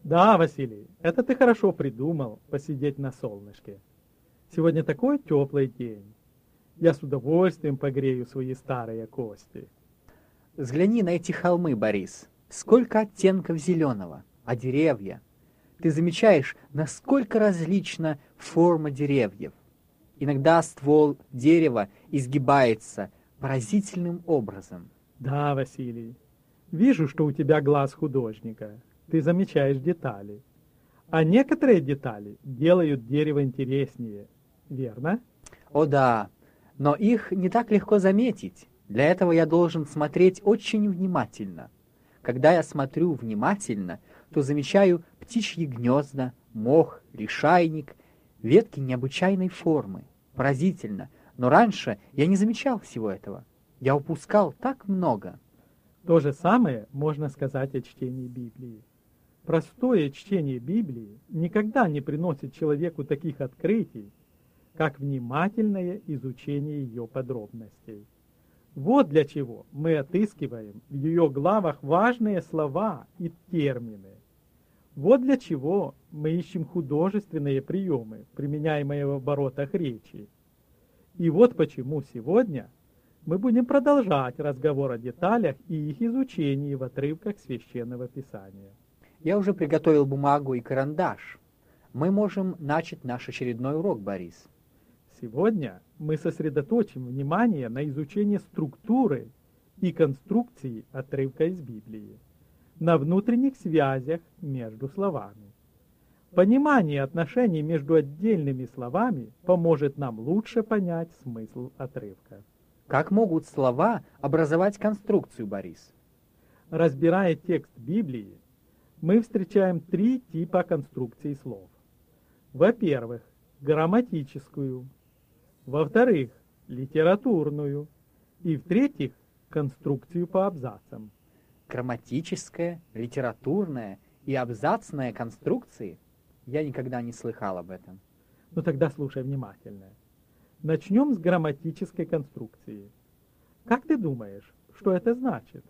Да, Василий, это ты хорошо придумал, посидеть на солнышке. Сегодня такой теплый день. Я с удовольствием погрею свои старые кости. Взгляни на эти холмы, Борис. Сколько оттенков зеленого, а деревья. Ты замечаешь, насколько различна форма деревьев. Иногда ствол дерева изгибается поразительным образом. Да, Василий, вижу, что у тебя глаз художника. Ты замечаешь детали. А некоторые детали делают дерево интереснее, верно? О да, но их не так легко заметить. Для этого я должен смотреть очень внимательно. Когда я смотрю внимательно, то замечаю птичьи гнезда, мох, лишайник, ветки необычайной формы. Поразительно, но раньше я не замечал всего этого. Я упускал так много. То же самое можно сказать о чтении Библии. Простое чтение Библии никогда не приносит человеку таких открытий, как внимательное изучение ее подробностей. Вот для чего мы отыскиваем в ее главах важные слова и термины. Вот для чего мы ищем художественные приемы, применяемые в оборотах речи. И вот почему сегодня мы будем продолжать разговор о деталях и их изучении в отрывках Священного Писания. Я уже приготовил бумагу и карандаш. Мы можем начать наш очередной урок, Борис. Сегодня мы сосредоточим внимание на изучении структуры и конструкции отрывка из Библии, на внутренних связях между словами. Понимание отношений между отдельными словами поможет нам лучше понять смысл отрывка. Как могут слова образовать конструкцию, Борис? Разбирая текст Библии, мы встречаем три типа конструкций слов. Во-первых, грамматическую. Во-вторых, литературную. И в-третьих, конструкцию по абзацам. Грамматическая, литературная и абзацная конструкции? Я никогда не слыхал об этом. Ну тогда слушай внимательно. Начнем с грамматической конструкции. Как ты думаешь, что это значит?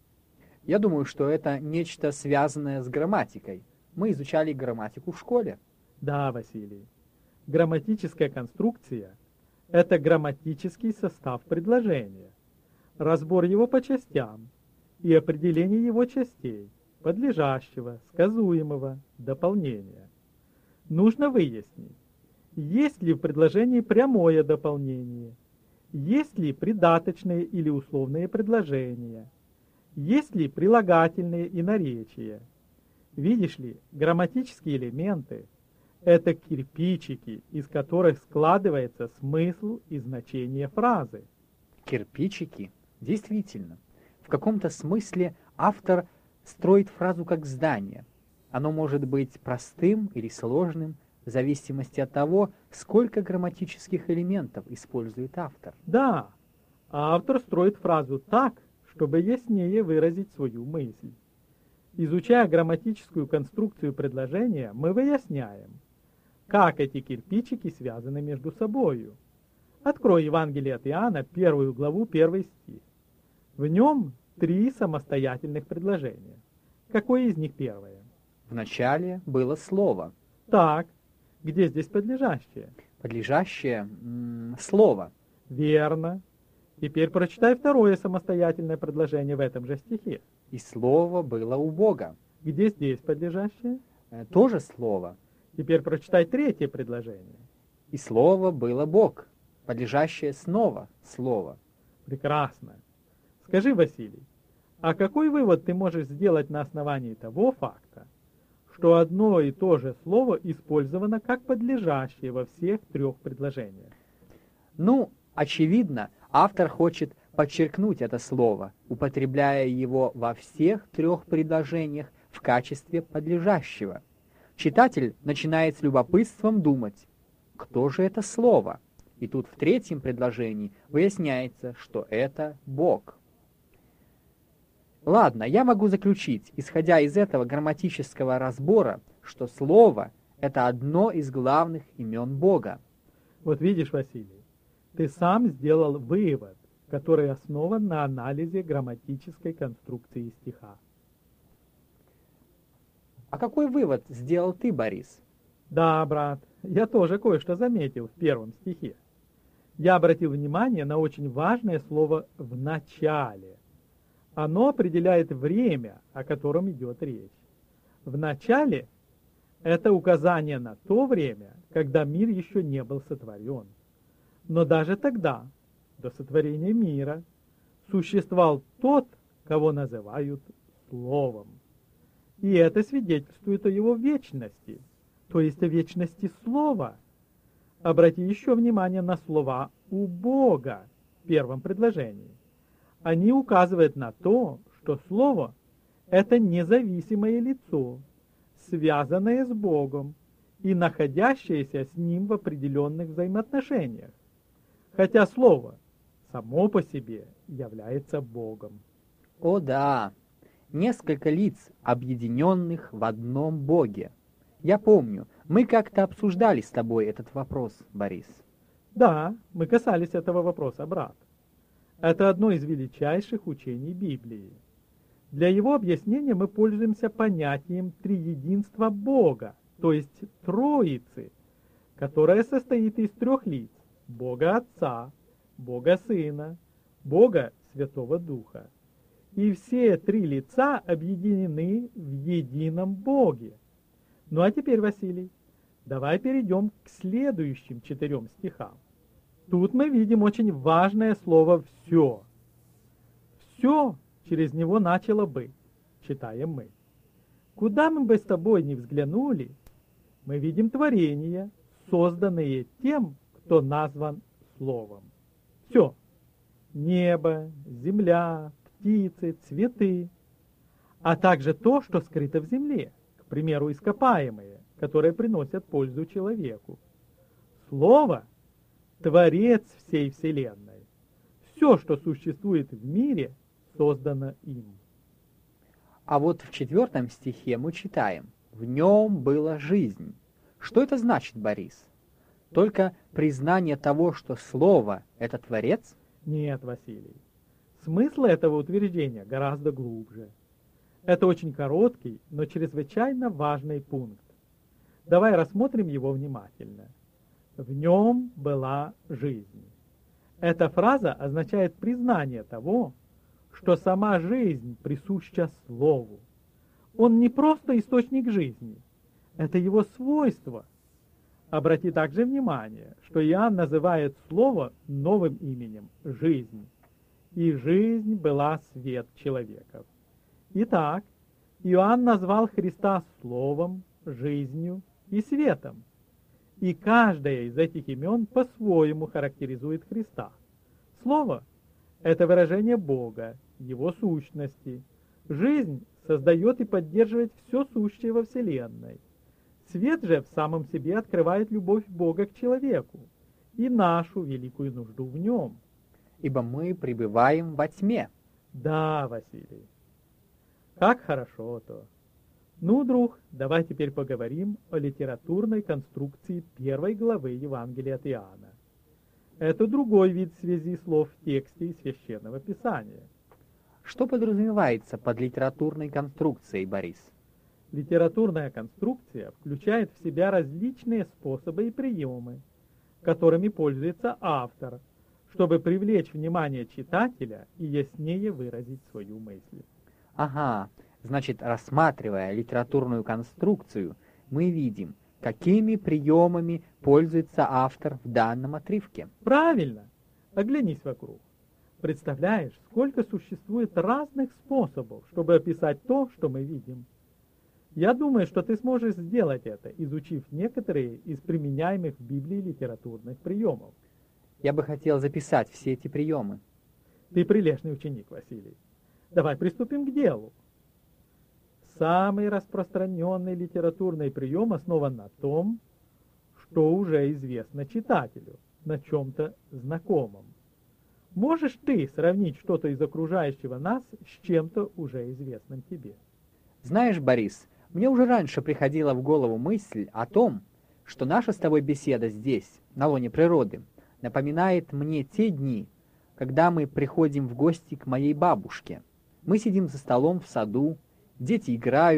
Я думаю, что это нечто связанное с грамматикой. Мы изучали грамматику в школе. Да, Василий. Грамматическая конструкция – это грамматический состав предложения, разбор его по частям и определение его частей, подлежащего, сказуемого, дополнения. Нужно выяснить, есть ли в предложении прямое дополнение, есть ли придаточные или условные предложения, есть ли прилагательные и наречия. Видишь ли, грамматические элементы – это кирпичики, из которых складывается смысл и значение фразы. Кирпичики? Действительно. В каком-то смысле автор строит фразу как здание. Оно может быть простым или сложным, в зависимости от того, сколько грамматических элементов использует автор. Да, автор строит фразу так, чтобы яснее выразить свою мысль. Изучая грамматическую конструкцию предложения, мы выясняем, как эти кирпичики связаны между собою. Открой Евангелие от Иоанна, 1 главу, 1 стих. В нем 3 самостоятельных предложения. Какое из них первое? Вначале было слово. Так, где здесь подлежащее? Подлежащее слово. Верно. Теперь прочитай второе самостоятельное предложение в этом же стихе. И слово было у Бога. Где здесь подлежащее? Тоже слово. Теперь прочитай третье предложение. И слово было Бог. Подлежащее снова слово. Прекрасно. Скажи, Василий, а какой вывод ты можешь сделать на основании того факта, что одно и то же слово использовано как подлежащее во всех 3 предложениях? Ну, очевидно, автор хочет подчеркнуть это слово, употребляя его во всех 3 предложениях в качестве подлежащего. Читатель начинает с любопытством думать, кто же это слово? И тут в 3 предложении выясняется, что это Бог. Ладно, я могу заключить, исходя из этого грамматического разбора, что слово – это одно из главных имен Бога. Вот видишь, Василий, ты сам сделал вывод, который основан на анализе грамматической конструкции стиха. А какой вывод сделал ты, Борис? Да, брат, я тоже кое-что заметил в первом стихе. Я обратил внимание на очень важное слово «в начале». Оно определяет время, о котором идет речь. В начале – это указание на то время, когда мир еще не был сотворен. Но даже тогда, до сотворения мира, существовал тот, кого называют Словом. И это свидетельствует о его вечности, то есть о вечности Слова. Обрати еще внимание на слова «у Бога» в первом предложении. Они указывают на то, что Слово – это независимое лицо, связанное с Богом и находящееся с Ним в определенных взаимоотношениях, хотя Слово само по себе является Богом. О да, несколько лиц, объединенных в одном Боге. Я помню, мы как-то обсуждали с тобой этот вопрос, Борис. Да, мы касались этого вопроса, брат. Это одно из величайших учений Библии. Для его объяснения мы пользуемся понятием триединства Бога, то есть Троицы, которая состоит из трех лиц – Бога Отца, Бога Сына, Бога Святого Духа. И все три лица объединены в едином Боге. Ну а теперь, Василий, давай перейдем к следующим 4 стихам. Тут мы видим очень важное слово «все». «Все» через него начало быть, читаем мы. Куда мы бы с тобой ни взглянули, мы видим творения, созданные тем, кто назван Словом. Все. Небо, земля, птицы, цветы, а также то, что скрыто в земле, к примеру, ископаемые, которые приносят пользу человеку. Слово – творец всей вселенной. Все, что существует в мире, создано им. А вот в 4 стихе мы читаем: «В нем была жизнь». Что это значит, Борис? Только признание того, что Слово – это Творец? Нет, Василий. Смысл этого утверждения гораздо глубже. Это очень короткий, но чрезвычайно важный пункт. Давай рассмотрим его внимательно. В нем была жизнь. Эта фраза означает признание того, что сама жизнь присуща Слову. Он не просто источник жизни, это его свойство. Обрати также внимание, что Иоанн называет Слово новым именем – жизнь. И жизнь была свет человеков. Итак, Иоанн назвал Христа Словом, жизнью и светом. И каждое из этих имен по-своему характеризует Христа. Слово – это выражение Бога, Его сущности. Жизнь создает и поддерживает все сущее во Вселенной. Свет же в самом себе открывает любовь Бога к человеку и нашу великую нужду в нем. Ибо мы пребываем во тьме. Да, Василий, как хорошо-то. Ну, друг, давай теперь поговорим о литературной конструкции 1 главы Евангелия от Иоанна. Это другой вид связи слов в тексте из Священного Писания. Что подразумевается под литературной конструкцией, Борис? Литературная конструкция включает в себя различные способы и приемы, которыми пользуется автор, чтобы привлечь внимание читателя и яснее выразить свою мысль. Ага, значит, рассматривая литературную конструкцию, мы видим, какими приемами пользуется автор в данном отрывке. Правильно! Оглянись вокруг. Представляешь, сколько существует разных способов, чтобы описать то, что мы видим. Я думаю, что ты сможешь сделать это, изучив некоторые из применяемых в Библии литературных приемов. Я бы хотел записать все эти приемы. Ты прилежный ученик, Василий. Давай приступим к делу. Самый распространенный литературный прием основан на том, что уже известно читателю, на чем-то знакомом. Можешь ты сравнить что-то из окружающего нас с чем-то уже известным тебе? Знаешь, Борис, мне уже раньше приходила в голову мысль о том, что наша с тобой беседа здесь, на лоне природы, напоминает мне те дни, когда мы приходим в гости к моей бабушке. Мы сидим за столом в саду, дети играют,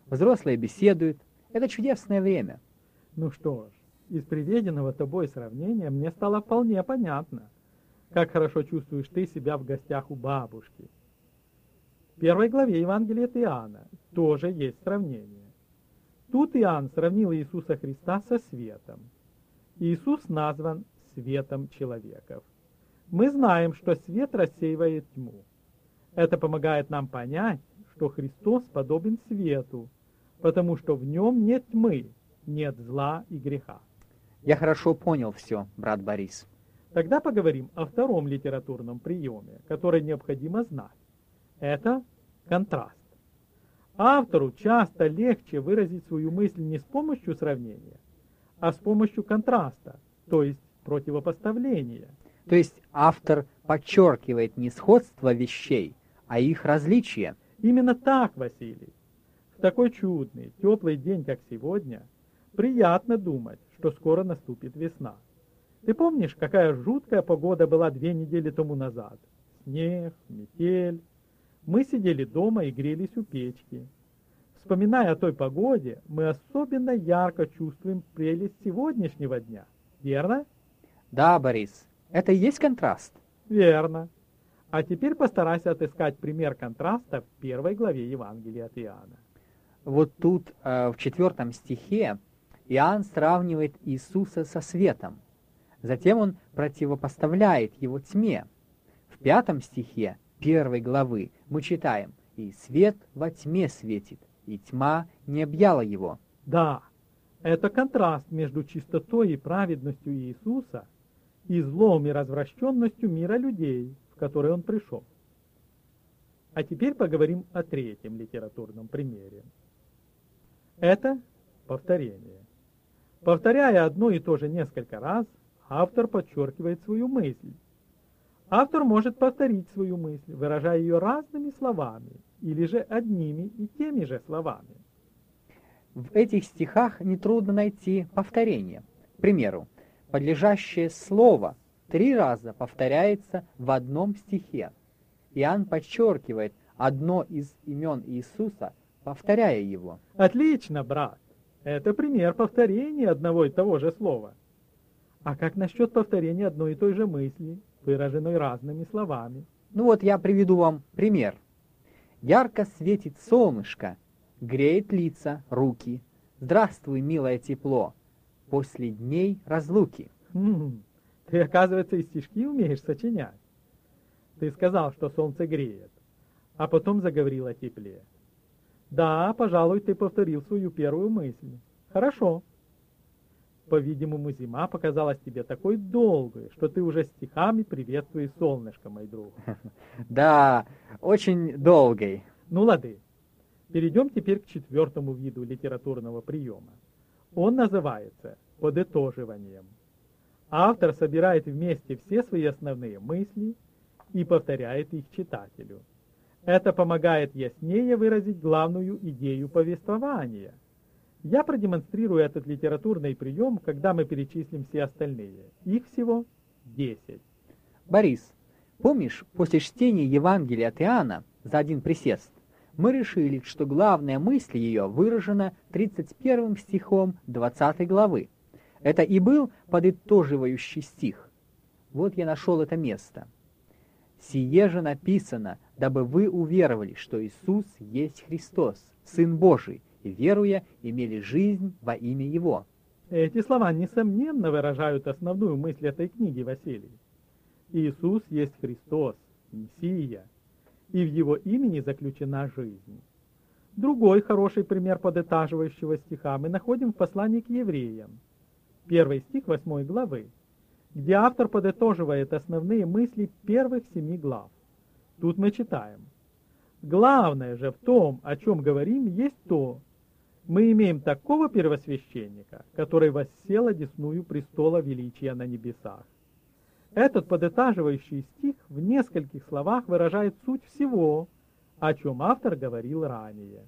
Взрослые беседуют. Это чудесное время. Ну что ж, из приведенного тобой сравнения мне стало вполне понятно, как хорошо чувствуешь ты себя в гостях у бабушки. В 1 главе Евангелия от Иоанна тоже есть сравнение. Тут Иоанн сравнил Иисуса Христа со светом. Иисус назван светом человеков. Мы знаем, что свет рассеивает тьму. Это помогает нам понять, что Христос подобен свету, потому что в нем нет тьмы, нет зла и греха. Я хорошо понял все, брат Борис. Тогда поговорим о втором литературном приеме, который необходимо знать. Это контраст. Автору часто легче выразить свою мысль не с помощью сравнения, а с помощью контраста, то есть противопоставления. То есть автор подчеркивает не сходство вещей, а их различия. Именно так, Василий. В такой чудный, теплый день, как сегодня, приятно думать, что скоро наступит весна. Ты помнишь, какая жуткая погода была 2 недели тому назад? Снег, метель. Мы сидели дома и грелись у печки. Вспоминая о той погоде, мы особенно ярко чувствуем прелесть сегодняшнего дня. Верно? Да, Борис, это и есть контраст. Верно. А теперь постарайся отыскать пример контраста в 1 главе Евангелия от Иоанна. Вот тут в 4 стихе Иоанн сравнивает Иисуса со светом. Затем он противопоставляет его тьме. В 5 стихе 1 главы мы читаем: «И свет во тьме светит, и тьма не объяла его». Да, это контраст между чистотой и праведностью Иисуса и злом и развращенностью мира людей, в который он пришел. А теперь поговорим о третьем литературном примере. Это повторение. Повторяя одно и то же несколько раз, автор подчеркивает свою мысль. Автор может повторить свою мысль, выражая ее разными словами, или же одними и теми же словами. В этих стихах нетрудно найти повторение. К примеру, подлежащее слово 3 раза повторяется в одном стихе. Иоанн подчеркивает одно из имен Иисуса, повторяя его. Отлично, брат. Это пример повторения одного и того же слова. А как насчет повторения одной и той же мысли, выраженной разными словами? Ну вот я приведу вам пример. Ярко светит солнышко, греет лица, руки. Здравствуй, милое тепло, после дней разлуки. Ты, оказывается, и стишки умеешь сочинять. Ты сказал, что солнце греет, а потом заговорил о тепле. Да, пожалуй, ты повторил свою первую мысль. Хорошо. По-видимому, зима показалась тебе такой долгой, что ты уже стихами приветствуешь солнышко, мой друг. Да, очень долгой. Ну, лады. Перейдем теперь к 4 виду литературного приема. Он называется подытоживанием. Автор собирает вместе все свои основные мысли и повторяет их читателю. Это помогает яснее выразить главную идею повествования. Я продемонстрирую этот литературный прием, когда мы перечислим все остальные. Их всего 10. Борис, помнишь, после чтения Евангелия от Иоанна за один присест, мы решили, что главная мысль ее выражена 31 стихом 20 главы. Это и был подытоживающий стих. Вот я нашел это место. «Сие же написано, дабы вы уверовали, что Иисус есть Христос, Сын Божий, и, веруя, имели жизнь во имя Его». Эти слова, несомненно, выражают основную мысль этой книги, Василий. Иисус есть Христос, Мессия, и в Его имени заключена жизнь. Другой хороший пример подытаживающего стиха мы находим в послании к евреям, 1 стих 8 главы, где автор подытоживает основные мысли первых 7 глав. Тут мы читаем: «Главное же в том, о чем говорим, есть то, мы имеем такого первосвященника, который воссел одесную престола величия на небесах». Этот подытаживающий стих в нескольких словах выражает суть всего, о чем автор говорил ранее.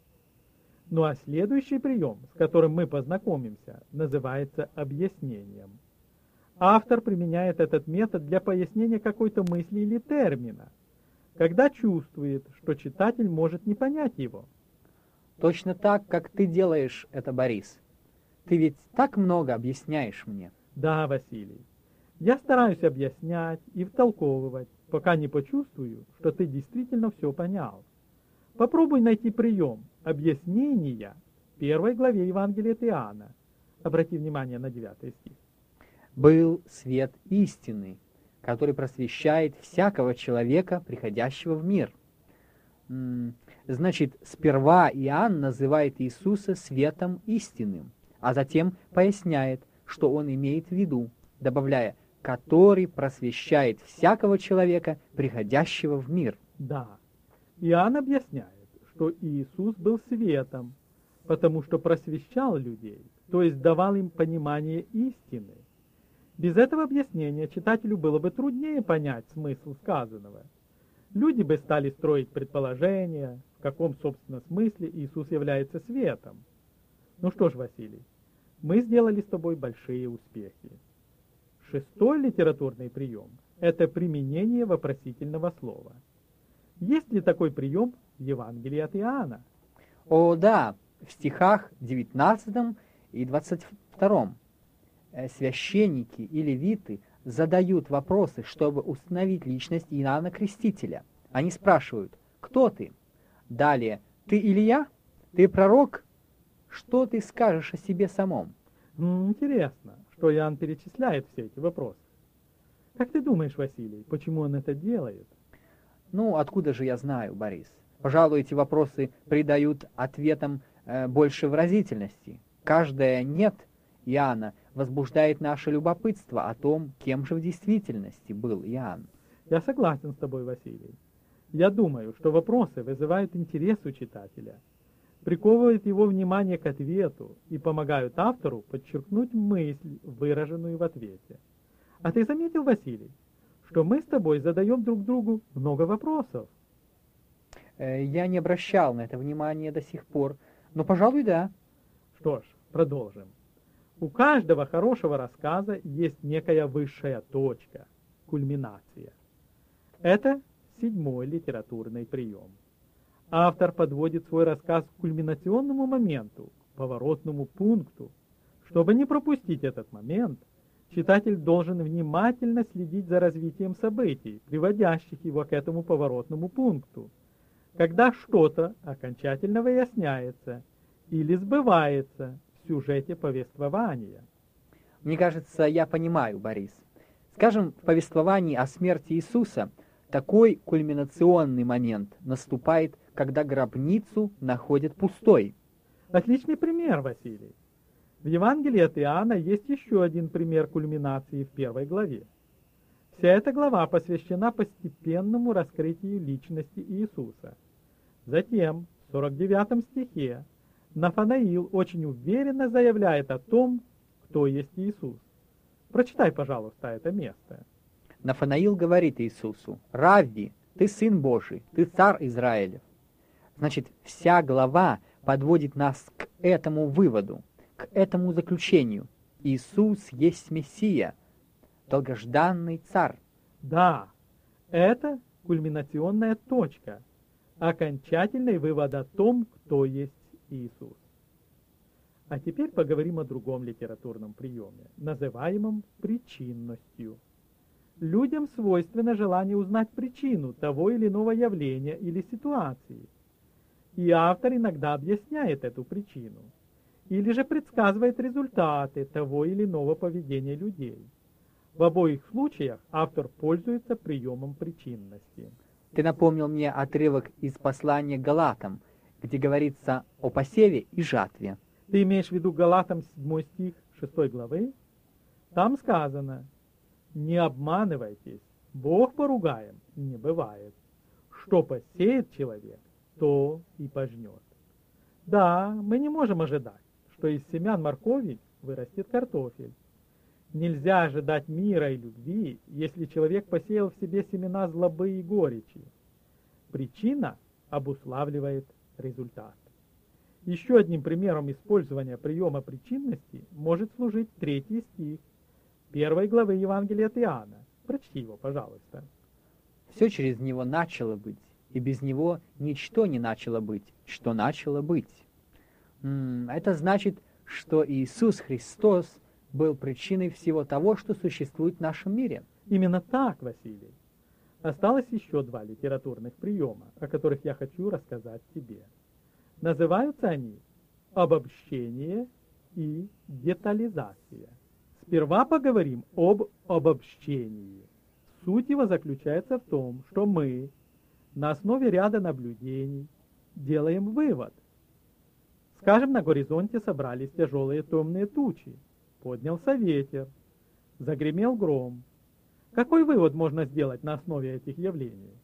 Ну а следующий прием, с которым мы познакомимся, называется объяснением. Автор применяет этот метод для пояснения какой-то мысли или термина, когда чувствует, что читатель может не понять его. точно так, как ты делаешь это, Борис. Ты ведь так много объясняешь мне. Да, Василий. Я стараюсь объяснять и втолковывать, пока не почувствую, что ты действительно все понял. Попробуй найти прием объяснения в 1 главе Евангелия от Иоанна. Обрати внимание на 9 стих. Был свет истины, который просвещает всякого человека, приходящего в мир. Значит, сперва Иоанн называет Иисуса светом истинным, а затем поясняет, что он имеет в виду, добавляя, который просвещает всякого человека, приходящего в мир. Да, Иоанн объясняет, что Иисус был светом, потому что просвещал людей, то есть давал им понимание истины. Без этого объяснения читателю было бы труднее понять смысл сказанного. Люди бы стали строить предположения, в каком, собственно, смысле Иисус является светом. Ну что ж, Василий, мы сделали с тобой большие успехи. 6-й литературный прием – это применение вопросительного слова. Есть ли такой прием в Евангелии от Иоанна? О, да, в стихах 19 и 22 священники и левиты задают вопросы, чтобы установить личность Иоанна Крестителя. Они спрашивают: «Кто ты?» Далее: «Ты Илия? Ты пророк? Что ты скажешь о себе самом?» Интересно, что Иоанн перечисляет все эти вопросы. Как ты думаешь, Василий, почему он это делает? Ну, откуда же я знаю, Борис? Пожалуй, эти вопросы придают ответам больше выразительности. Каждое «нет» Иоанна возбуждает наше любопытство о том, кем же в действительности был Иоанн. Я согласен с тобой, Василий. Я думаю, что вопросы вызывают интерес у читателя, приковывают его внимание к ответу и помогают автору подчеркнуть мысль, выраженную в ответе. А ты заметил, Василий, что мы с тобой задаем друг другу много вопросов? Я не обращал на это внимания до сих пор, но, пожалуй, да. Что ж, продолжим. У каждого хорошего рассказа есть некая высшая точка, кульминация. Это 7-й литературный прием. Автор подводит свой рассказ к кульминационному моменту, к поворотному пункту. Чтобы не пропустить этот момент, читатель должен внимательно следить за развитием событий, приводящих его к этому поворотному пункту. Когда что-то окончательно выясняется или сбывается в сюжете повествования. Мне кажется, я понимаю, Борис. Скажем, в повествовании о смерти Иисуса такой кульминационный момент наступает, когда гробницу находят пустой. Отличный пример, Василий. В Евангелии от Иоанна есть еще один пример кульминации в 1 главе. Вся эта глава посвящена постепенному раскрытию личности Иисуса. Затем, в 49 стихе, Нафанаил очень уверенно заявляет о том, кто есть Иисус. Прочитай, пожалуйста, это место. Нафанаил говорит Иисусу: «Равви, ты Сын Божий, ты Царь Израилев». Значит, вся глава подводит нас к этому выводу, к этому заключению. Иисус есть Мессия, долгожданный Царь. Да, это кульминационная точка, окончательный вывод о том, кто есть Иисус. А теперь поговорим о другом литературном приеме, называемом причинностью. Людям свойственно желание узнать причину того или иного явления или ситуации. И автор иногда объясняет эту причину, или же предсказывает результаты того или иного поведения людей. В обоих случаях автор пользуется приемом причинности. Ты напомнил мне отрывок из послания к Галатам, где говорится о посеве и жатве. Ты имеешь в виду Галатам 7 стих 6 главы? Там сказано: «Не обманывайтесь, Бог поругаем не бывает. Что посеет человек, то и пожнет». Да, мы не можем ожидать, что из семян моркови вырастет картофель. Нельзя ожидать мира и любви, если человек посеял в себе семена злобы и горечи. Причина обуславливает результат. Еще одним примером использования приема причинности может служить 3 стих 1 главы Евангелия от Иоанна. Прочти его, пожалуйста. Все через него начало быть, и без него ничто не начало быть, что начало быть. Это значит, что Иисус Христос был причиной всего того, что существует в нашем мире. Именно так, Василий. Осталось еще два литературных приема, о которых я хочу рассказать тебе. Называются они обобщение и детализация. Сперва поговорим об обобщении. Суть его заключается в том, что мы на основе ряда наблюдений делаем вывод. Скажем, на горизонте собрались тяжелые темные тучи, поднялся ветер, загремел гром. Какой вывод можно сделать на основе этих явлений?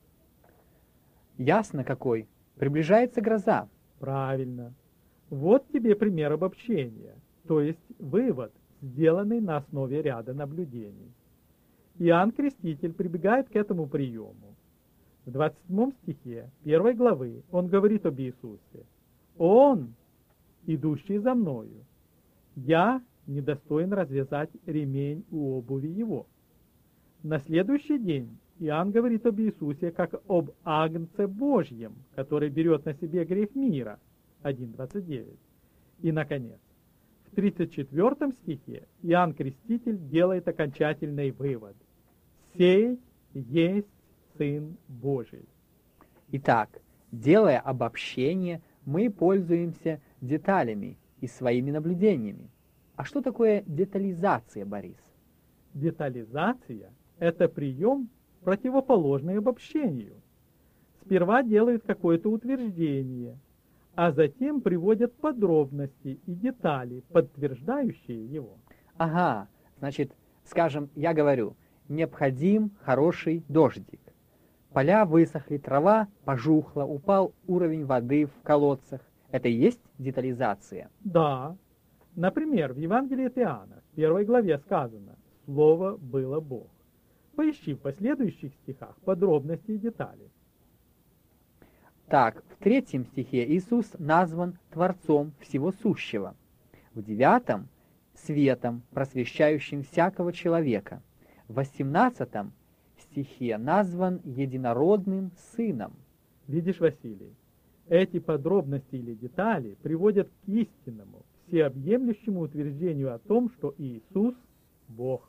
Ясно какой. Приближается гроза. Правильно. Вот тебе пример обобщения, то есть вывод, сделанный на основе ряда наблюдений. Иоанн Креститель прибегает к этому приему. В 27 стихе 1 главы он говорит об Иисусе. «Он, идущий за мною, я недостоин развязать ремень у обуви его». На следующий день Иоанн говорит об Иисусе как об Агнце Божьем, который берет на себе грех мира. 1:29. И, наконец, в 34 стихе Иоанн Креститель делает окончательный вывод. «Сей есть Сын Божий». Итак, делая обобщение, мы пользуемся деталями и своими наблюдениями. А что такое детализация, Борис? Детализация – это прием, противоположный обобщению. Сперва делают какое-то утверждение, а затем приводят подробности и детали, подтверждающие его. Ага, значит, скажем, я говорю, необходим хороший дождик. Поля высохли, трава пожухла, упал уровень воды в колодцах. Это и есть детализация? Да. Например, в Евангелии от Иоанна, в 1 главе сказано «Слово было Бог». Поищи в последующих стихах подробности и детали. Так, в 3 стихе Иисус назван Творцом всего сущего. В 9 – светом, просвещающим всякого человека. В 18 стихе назван единородным Сыном. Видишь, Василий, эти подробности или детали приводят к истинному, всеобъемлющему утверждению о том, что Иисус – Бог.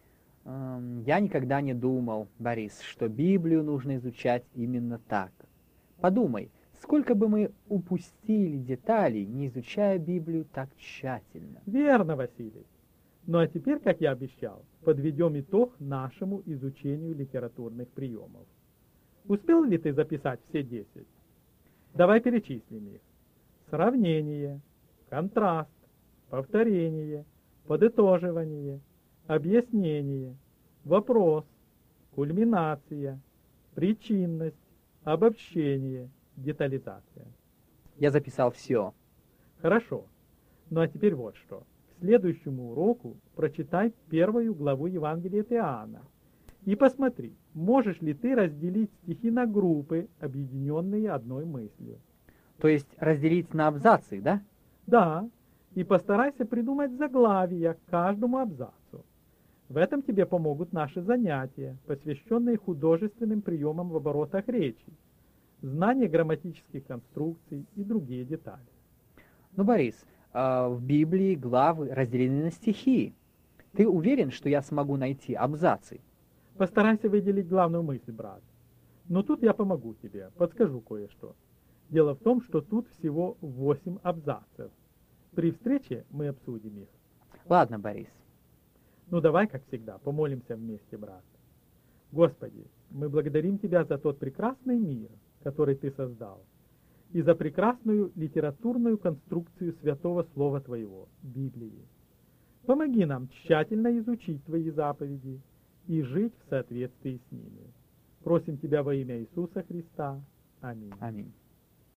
Я никогда не думал, Борис, что Библию нужно изучать именно так. Подумай, сколько бы мы упустили деталей, не изучая Библию так тщательно. Верно, Василий. Ну а теперь, как я обещал, подведем итог нашему изучению литературных приемов. Успел ли ты записать все 10? Давай перечислим их. Сравнение, контраст, повторение, подытоживание, объяснение, вопрос, кульминация, причинность, обобщение, детализация. Я записал все. Хорошо. Ну а теперь вот что. К следующему уроку прочитай 1 главу Евангелия от Иоанна и посмотри, можешь ли ты разделить стихи на группы, объединенные одной мыслью. То есть разделить на абзацы, да? Да, и постарайся придумать заглавия к каждому абзацу. В этом тебе помогут наши занятия, посвященные художественным приемам в оборотах речи, знание грамматических конструкций и другие детали. Ну, Борис, в Библии главы разделены на стихи. Ты уверен, что я смогу найти абзацы? Постарайся выделить главную мысль, брат. Но тут я помогу тебе, подскажу кое-что. Дело в том, что тут всего 8 абзацев. При встрече мы обсудим их. Ладно, Борис. Ну давай, как всегда, помолимся вместе, брат. Господи, мы благодарим Тебя за тот прекрасный мир, который Ты создал, и за прекрасную литературную конструкцию святого Слова Твоего, Библии. Помоги нам тщательно изучить Твои заповеди и жить в соответствии с ними. Просим Тебя во имя Иисуса Христа. Аминь. Аминь.